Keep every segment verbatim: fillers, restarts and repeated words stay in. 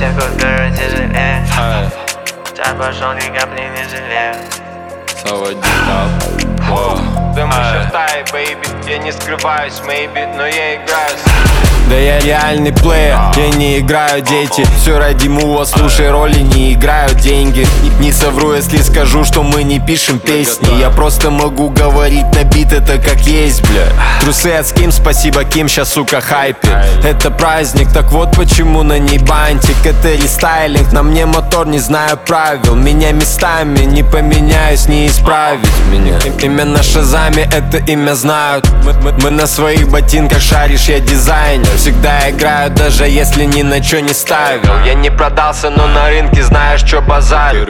всех купюр тяжелее. Чай пошел, ни капли не жалею. Да мы шестай, бэйби, я не скрываюсь, maybe, но я играю. Да я реальный плеер, я не играю дети. Все ради мува, слушай роли, не играю деньги. Не совру, если скажу, что мы не пишем песни. Я просто могу говорить на бит, это как есть, бля. Трусы от Ским, спасибо Ким, щас, сука, хайпе. Это праздник, так вот почему на ней бантик. Это рестайлинг, на мне мотор, не знаю правил. Меня местами не поменяюсь, не исправить меня. Имя на Шазаме, это имя знают. Мы, мы, мы на своих ботинках, шаришь, я дизайнер. Всегда играю, даже если ни на чё не ставил. Я не продался, но на рынке знаешь, чё базарю.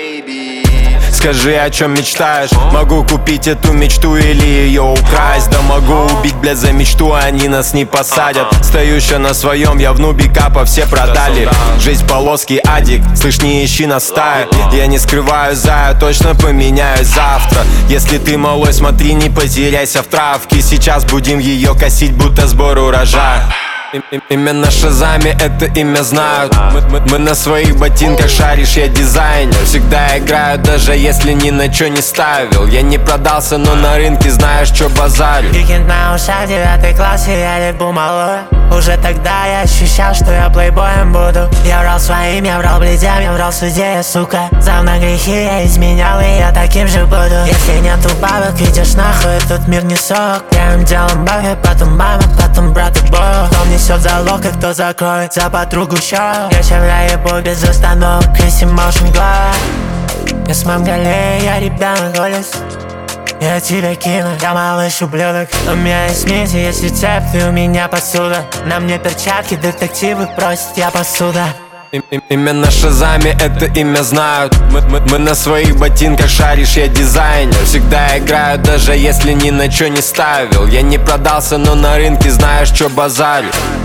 Скажи, о чем мечтаешь? Могу купить эту мечту или ее украсть. Да могу убить, блядь, за мечту, они нас не посадят. Стою еще на своем, я в нубикапа все продали. Жизнь полоски, адик, слышь, не ищи на стае. Я не скрываю зая, точно поменяюсь завтра. Если ты малой, смотри, не потеряйся в травке. Сейчас будем ее косить, будто сбор урожая. Имя на Шазаме, это имя знают. мы, мы, мы на своих ботинках, шаришь, я дизайнер. Всегда играю, даже если ни на чё не ставил. Я не продался, но на рынке знаешь, чё базарю. Викенд на ушах, девятый класс, и я либу малой. Уже тогда я ощущал, что я плейбоем буду. Я врал своим, я врал блядям, я врал в суде, сука. За мной грехи я изменял, и я таким же буду. Если нету бабок, идешь нахуй, тут мир не сок. Первым делом бабки, потом мама, потом брат и бог. Кто несет залог, и кто закроет за подругу счет. Я чем ебу без остановок, Криси Motion Glide. Я с Монголей, я ребенок голос. Я тебя кину, я малыш ублюдок. У меня есть миссия, есть рецепт, и у меня посуда. На мне перчатки, детективы просят, я посуда. Имя на Шазаме, это имя знают. мы, мы, мы на своих ботинках, шаришь, я дизайнер. Всегда играю, даже если ни на чё не ставил. Я не продался, но на рынке знаешь, чё базарю.